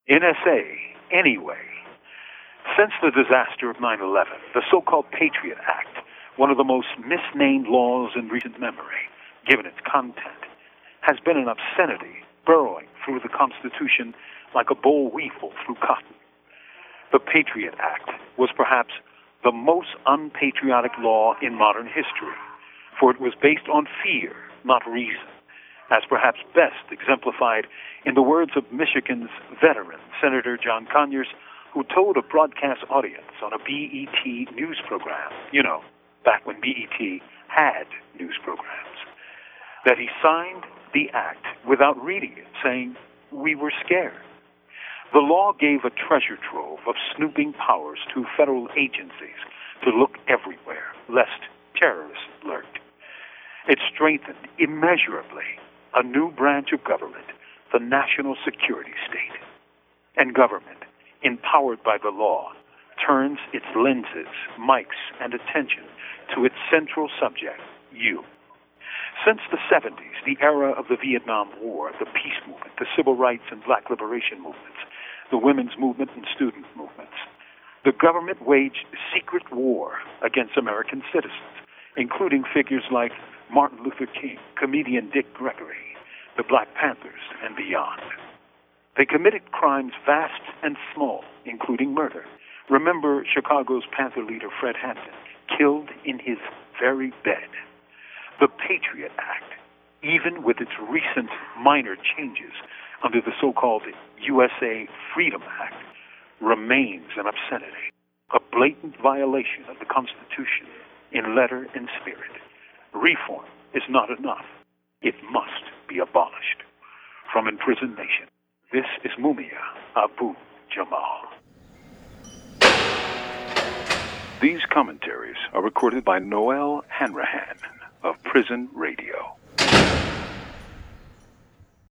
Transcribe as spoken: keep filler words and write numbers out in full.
N S A, anyway. Since the disaster of nine eleven, the so-called Patriot Act, one of the most misnamed laws in recent memory, given its content, has been an obscenity burrowing through the Constitution like a boll weevil through cotton. The Patriot Act was perhaps the most unpatriotic law in modern history, for it was based on fear, not reason, as perhaps best exemplified in the words of Michigan's veteran, Senator John Conyers, who told a broadcast audience on a B E T news program, you know, back when B E T had news programs, that he signed the act without reading it, saying, "We were scared." The law gave a treasure trove of snooping powers to federal agencies to look everywhere, lest terrorists lurked. It strengthened immeasurably a new branch of government, the national security state. And government, empowered by the law, turns its lenses, mics, and attention to its central subject, you. Since the seventies, the era of the Vietnam War, the peace movement, the civil rights and black liberation movements, the women's movement and student movements, the government waged secret war against American citizens, including figures like Martin Luther King, comedian Dick Gregory, the Black Panthers, and beyond. They committed crimes vast and small, including murder. Remember Chicago's Panther leader Fred Hampton, killed in his very bed. The Patriot Act, even with its recent minor changes under the so-called U S A Freedom Act, remains an obscenity, a blatant violation of the Constitution in letter and spirit. Reform is not enough. It must be abolished. From Imprisoned Nation, this is Mumia Abu Jamal. These commentaries are recorded by Noel Hanrahan of Prison Radio.